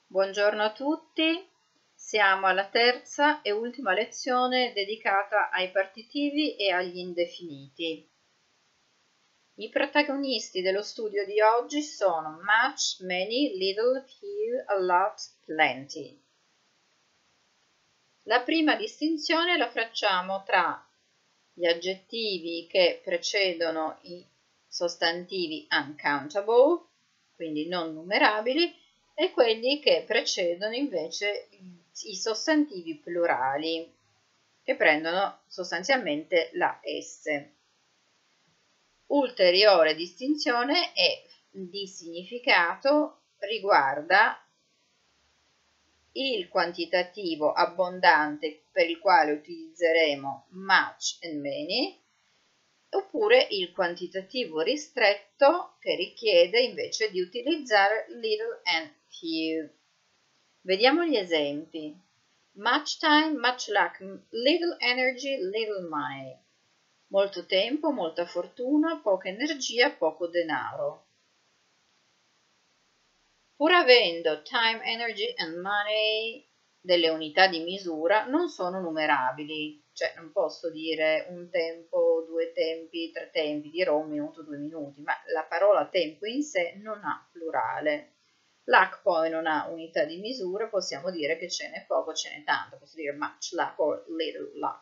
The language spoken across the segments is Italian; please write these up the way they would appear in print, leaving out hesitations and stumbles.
Buongiorno a tutti, siamo alla terza e ultima lezione dedicata ai partitivi e agli indefiniti. I protagonisti dello studio di oggi sono much, many, little, few, a lot, plenty. La prima distinzione la facciamo tra gli aggettivi che precedono i sostantivi uncountable, quindi non numerabili, e quelli che precedono invece i sostantivi plurali, che prendono sostanzialmente la S. Ulteriore distinzione di significato riguarda il quantitativo abbondante per il quale utilizzeremo much and many, oppure il quantitativo ristretto che richiede invece di utilizzare little and few. Vediamo gli esempi. Much time, much luck, little energy, little money. Molto tempo, molta fortuna, poca energia, poco denaro. Pur avendo time, energy and money delle unità di misura, non sono numerabili, cioè non posso dire un tempo, due tempi, tre tempi, dirò un minuto, 2 minuti, ma la parola tempo in sé non ha plurale. Luck poi non ha unità di misura, possiamo dire che ce n'è poco, ce n'è tanto, posso dire much luck or little luck.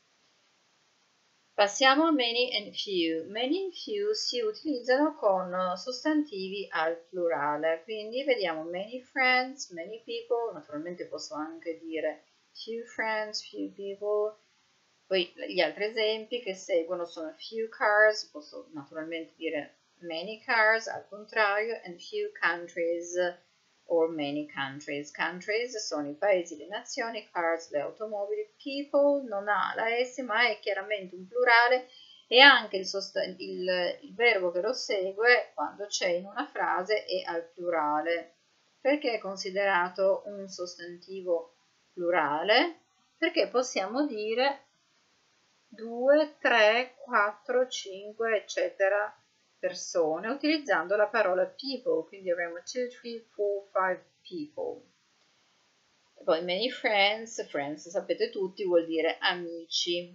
Passiamo a many and few. Many and few si utilizzano con sostantivi al plurale, quindi vediamo many friends, many people, naturalmente posso anche dire few friends, few people. Poi gli altri esempi che seguono sono few cars, posso naturalmente dire many cars al contrario, and few countries or many countries. Countries sono i paesi, le nazioni, cars, le automobili, people non ha la S ma è chiaramente un plurale e anche il verbo che lo segue quando c'è in una frase è al plurale. Perché è considerato un sostantivo plurale? Perché possiamo dire 2, 3, 4, 5, eccetera persone utilizzando la parola people, quindi avremo 2, 3, 4, 5 people. E poi many friends, friends sapete tutti vuol dire amici.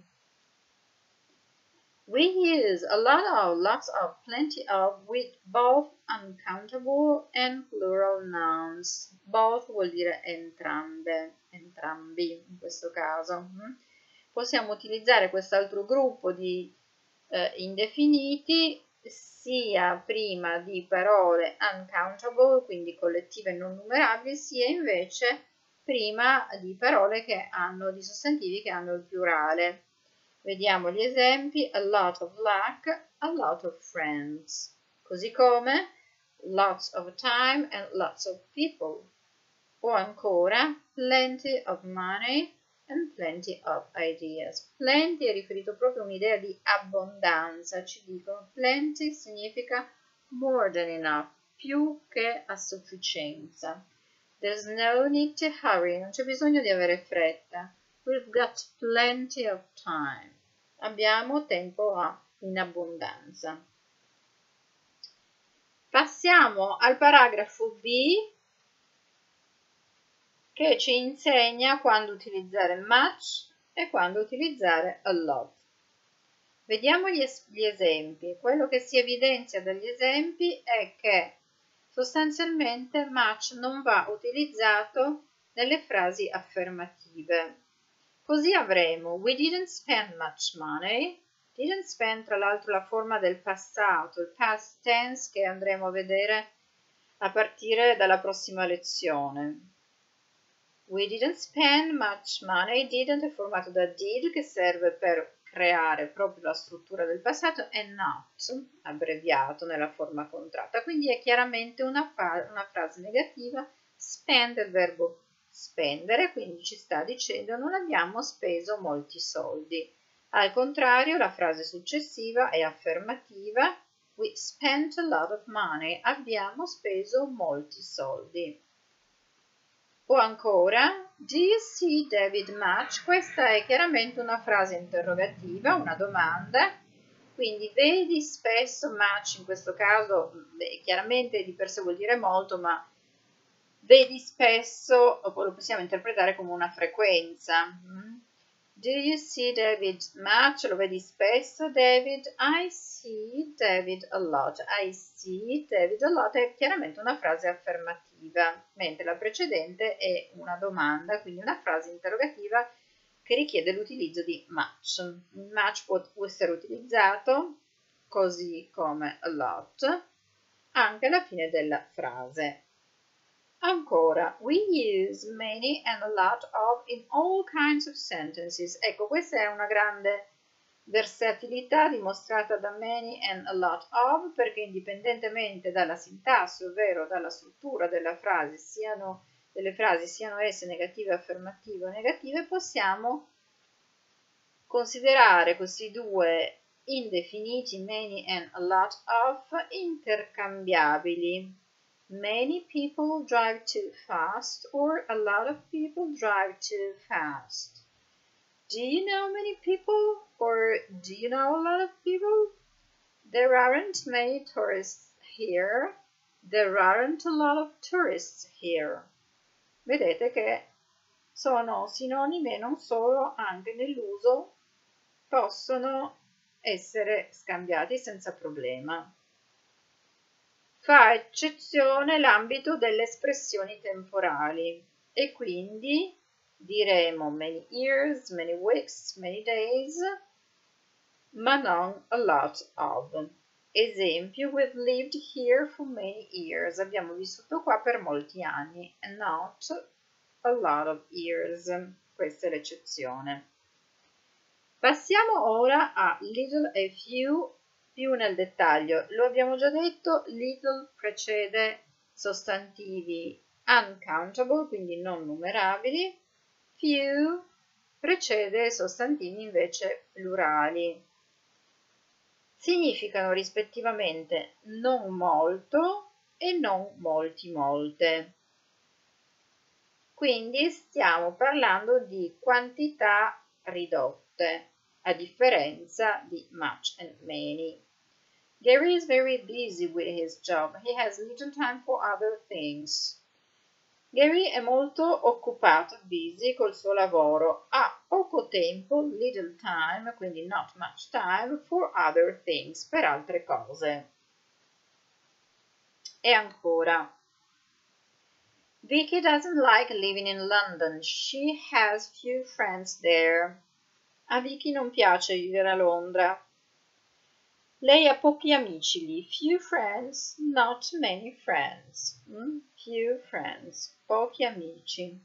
We use a lot of, lots of, plenty of with both uncountable and plural nouns. Both vuol dire entrambe, entrambi in questo caso. Possiamo utilizzare quest'altro gruppo di indefiniti sia prima di parole uncountable, quindi collettive non numerabili, sia invece prima di parole che hanno, di sostantivi che hanno il plurale. Vediamo gli esempi: a lot of luck, a lot of friends, così come lots of time and lots of people, o ancora plenty of money and plenty of ideas. Plenty è riferito proprio a un'idea di abbondanza, ci dicono plenty significa more than enough, più che a sufficienza. There's no need to hurry, non c'è bisogno di avere fretta. We've got plenty of time. Abbiamo tempo in abbondanza. Passiamo al paragrafo B che ci insegna quando utilizzare much e quando utilizzare a lot. Vediamo gli esempi. Quello che si evidenzia dagli esempi è che sostanzialmente much non va utilizzato nelle frasi affermative. Così avremo we didn't spend much money. Didn't spend, tra l'altro, la forma del passato, il past tense che andremo a vedere a partire dalla prossima lezione. We didn't spend much money. Didn't è formato da did, che serve per creare proprio la struttura del passato, e not, abbreviato nella forma contratta. Quindi è chiaramente una frase negativa. Spend è il verbo spendere, quindi ci sta dicendo non abbiamo speso molti soldi. Al contrario, la frase successiva è affermativa. We spent a lot of money. Abbiamo speso molti soldi. O ancora, do you see David much? Questa è chiaramente una frase interrogativa, una domanda, quindi vedi spesso much, in questo caso chiaramente di per sé vuol dire molto, ma vedi spesso, o lo possiamo interpretare come una frequenza. Do you see David much? Lo vedi spesso, David? I see David a lot. I see David a lot è chiaramente una frase affermativa, mentre la precedente è una domanda, quindi una frase interrogativa che richiede l'utilizzo di much. Much può essere utilizzato, così come a lot, anche alla fine della frase. Ancora, we use many and a lot of in all kinds of sentences. Ecco, questa è una grande versatilità dimostrata da many and a lot of, perché indipendentemente dalla sintassi, ovvero dalla struttura delle frasi, siano esse negative, affermative o negative, possiamo considerare questi due indefiniti, many and a lot of, intercambiabili. Many people drive too fast, or a lot of people drive too fast. Do you know many people, or do you know a lot of people? There aren't many tourists here. There aren't a lot of tourists here. Vedete che sono sinonimi e non solo, anche nell'uso possono essere scambiati senza problema. Fa eccezione l'ambito delle espressioni temporali e quindi diremo many years, many weeks, many days, ma non a lot of. Esempio, we've lived here for many years. Abbiamo vissuto qua per molti anni. And not a lot of years. Questa è l'eccezione. Passiamo ora a little e few più nel dettaglio. Lo abbiamo già detto, little precede sostantivi uncountable, quindi non numerabili, few precede sostantivi invece plurali. Significano rispettivamente non molto e non molti, molte. Quindi stiamo parlando di quantità ridotte, a differenza di much and many. Gary is very busy with his job. He has little time for other things. Gary è molto occupato, busy, col suo lavoro. Ha poco tempo, little time, quindi not much time, for other things, per altre cose. E ancora, Vicky doesn't like living in London. She has few friends there. A Vicky non piace vivere a Londra. Lei ha pochi amici lì. Few friends, not many friends. Few friends, pochi amici.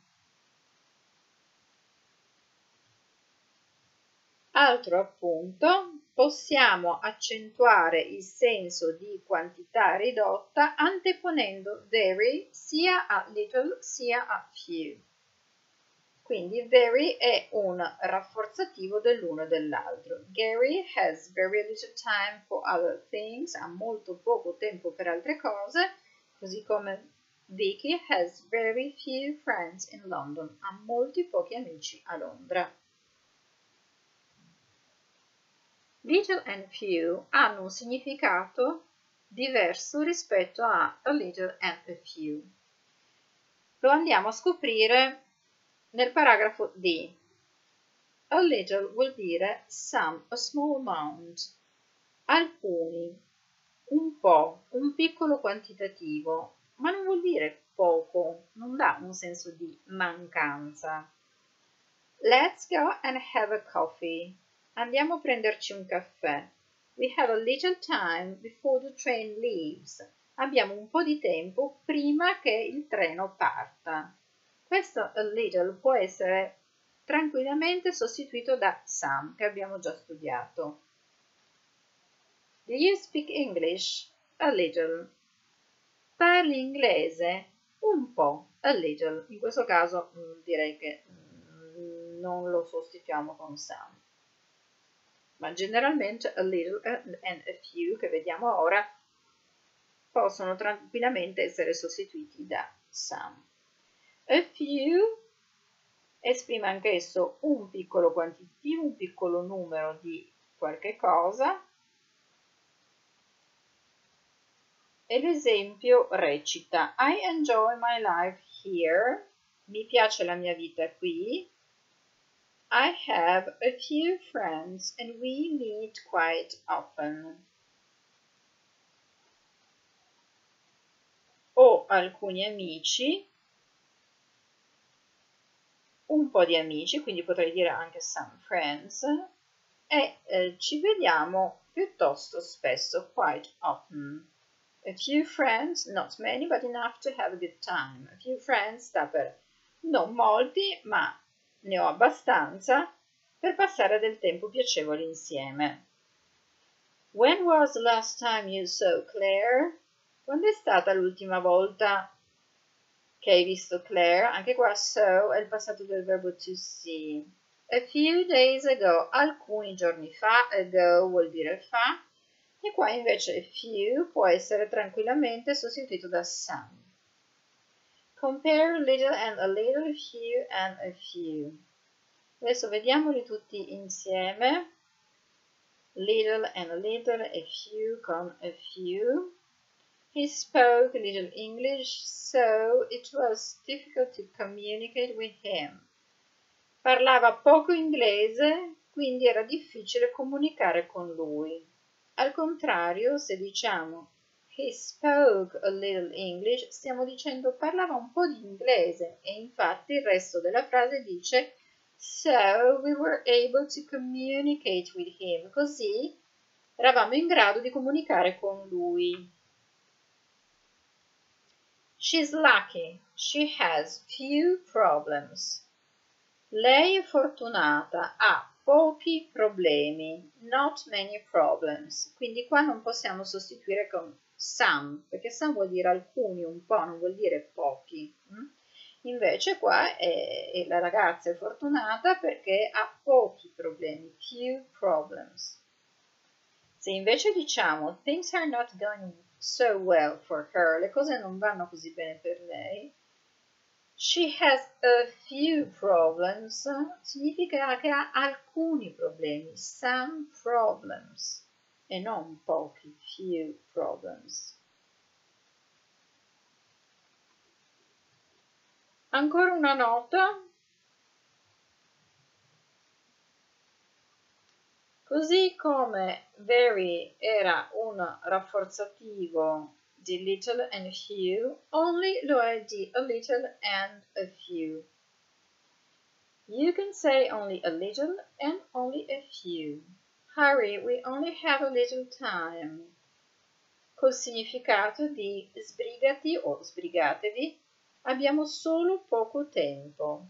Altro appunto, possiamo accentuare il senso di quantità ridotta anteponendo very sia a little sia a few. Quindi very è un rafforzativo dell'uno e dell'altro. Gary has very little time for other things, ha molto poco tempo per altre cose, così come Vicky has very few friends in London, ha molti pochi amici a Londra. Little and few hanno un significato diverso rispetto a little and a few. Lo andiamo a scoprire nel paragrafo D. A little vuol dire some, a small amount. Alcuni, un po', un piccolo quantitativo, ma non vuol dire poco, non dà un senso di mancanza. Let's go and have a coffee. Andiamo a prenderci un caffè. We have a little time before the train leaves. Abbiamo un po' di tempo prima che il treno parta. Questo a little può essere tranquillamente sostituito da some, che abbiamo già studiato. Do you speak English? A little. Parli inglese? Un po', a little. In questo caso direi che non lo sostituiamo con some. Ma generalmente a little and a few, che vediamo ora, possono tranquillamente essere sostituiti da some. A few esprime anch'esso un piccolo quantitativo, un piccolo numero di qualche cosa, E l'esempio recita: I enjoy my life here. Mi piace la mia vita qui. I have a few friends and we meet quite often. Ho alcuni amici, un po' di amici, quindi potrei dire anche some friends, e ci vediamo piuttosto spesso, quite often. A few friends, not many, but enough to have a good time. A few friends sta per non molti, ma ne ho abbastanza per passare del tempo piacevole insieme. When was the last time you saw Claire? Quando è stata l'ultima volta che hai visto Claire? Anche qua so è il passato del verbo to see. A few days ago, alcuni giorni fa, ago vuol dire fa, e qua invece a few può essere tranquillamente sostituito da some. Compare little and a little, few and a few. Adesso vediamoli tutti insieme. Little and a little, a few con a few. He spoke little English, so it was difficult to communicate with him. Parlava poco inglese, quindi era difficile comunicare con lui. Al contrario, se diciamo he spoke a little English, stiamo dicendo parlava un po' di inglese e infatti il resto della frase dice so we were able to communicate with him. Così eravamo in grado di comunicare con lui. She's lucky. She has few problems. Lei è fortunata, ha pochi problemi, not many problems. Quindi qua non possiamo sostituire con some, perché some vuol dire alcuni, un po', non vuol dire pochi. Invece qua la ragazza è fortunata perché ha pochi problemi, few problems. Se invece diciamo things are not going so well for her, le cose non vanno così bene per lei, she has a few problems, significa che ha alcuni problemi, some problems, e non pochi, few problems. Ancora una nota. Così come very era un rafforzativo di little and few, only lo è di a little and a few. You can say only a little and only a few. Hurry, we only have a little time. Col significato di sbrigati o sbrigatevi, abbiamo solo poco tempo.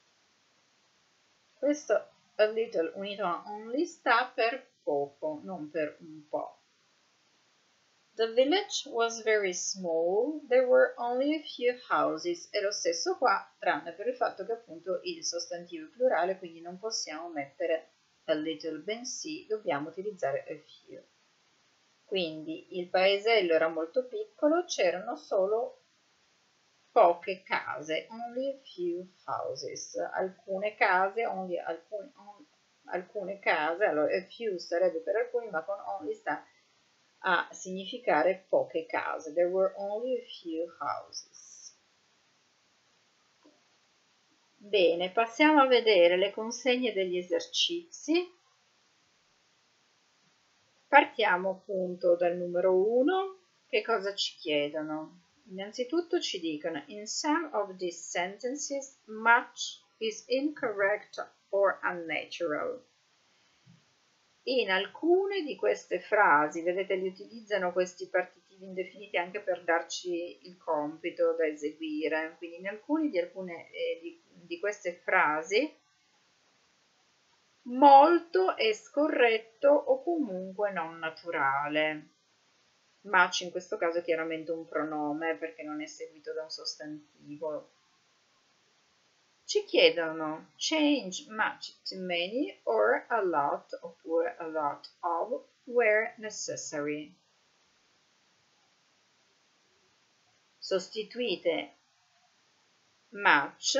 Questo a little unito a only sta per poco, non per un po'. The village was very small, there were only a few houses. È lo stesso qua, tranne per il fatto che appunto il sostantivo è plurale, quindi non possiamo mettere a little, bensì dobbiamo utilizzare a few. Quindi il paesello era molto piccolo, c'erano solo poche case, only a few houses, alcune case, alcune case, allora a few sarebbe per alcuni, ma con only sta a significare poche case. There were only a few houses. Bene, passiamo a vedere le consegne degli esercizi. Partiamo appunto dal numero 1. Che cosa ci chiedono? Innanzitutto ci dicono in some of these sentences much is incorrect or unnatural. In alcune di queste frasi, vedete, li utilizzano questi partitivi indefiniti anche per darci il compito da eseguire, quindi in alcune di queste frasi molto è scorretto o comunque non naturale. Much in questo caso è chiaramente un pronome perché non è seguito da un sostantivo. Ci chiedono change much to many or a lot oppure a lot of where necessary. Sostituite much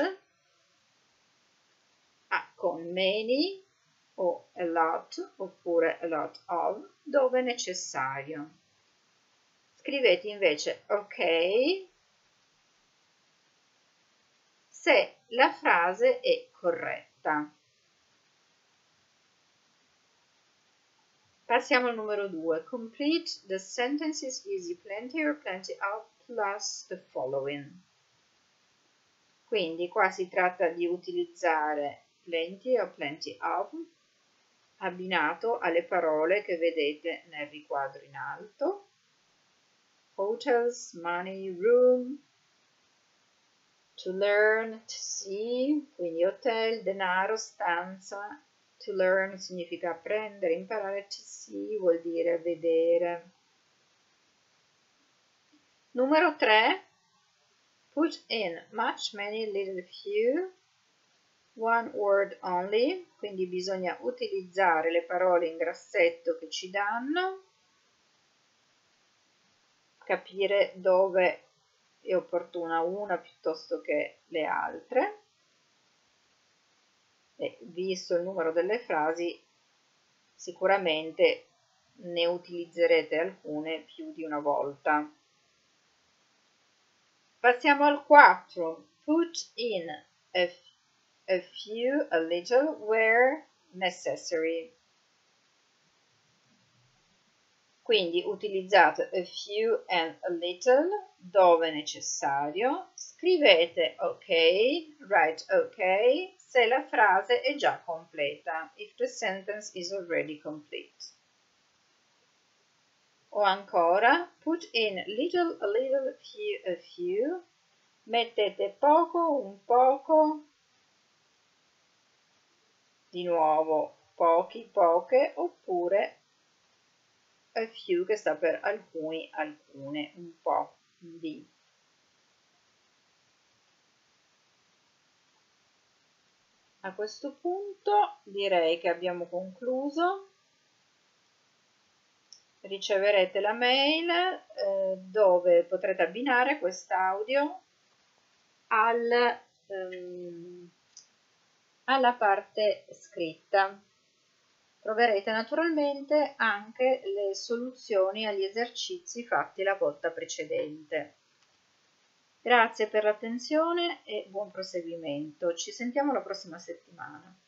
con many o a lot oppure a lot of dove necessario. Scrivete invece ok se la frase è corretta. Passiamo al numero 2. Complete the sentences using plenty or plenty of plus the following. Quindi qua si tratta di utilizzare plenty o plenty of abbinato alle parole che vedete nel riquadro in alto. Hotels, money, room, to learn, to see, quindi hotel, denaro, stanza. To learn significa apprendere, imparare, to see vuol dire vedere. Numero 3. Put in much, many, little, few, one word only, quindi bisogna utilizzare le parole in grassetto che ci danno, capire dove è opportuna una piuttosto che le altre, e visto il numero delle frasi sicuramente ne utilizzerete alcune più di una volta. Passiamo al 4. Put in a few, a little, where necessary. Quindi utilizzate a few and a little dove necessario. Scrivete ok, write ok, se la frase è già completa, if the sentence is already complete. O ancora, put in little, a little, few, a few. Mettete poco, un poco, di nuovo pochi, poche, oppure a few che sta per alcuni, alcune, un po' di. A questo punto direi che abbiamo concluso. Riceverete la mail dove potrete abbinare quest'audio alla parte scritta. Troverete naturalmente anche le soluzioni agli esercizi fatti la volta precedente. Grazie per l'attenzione e buon proseguimento. Ci sentiamo la prossima settimana.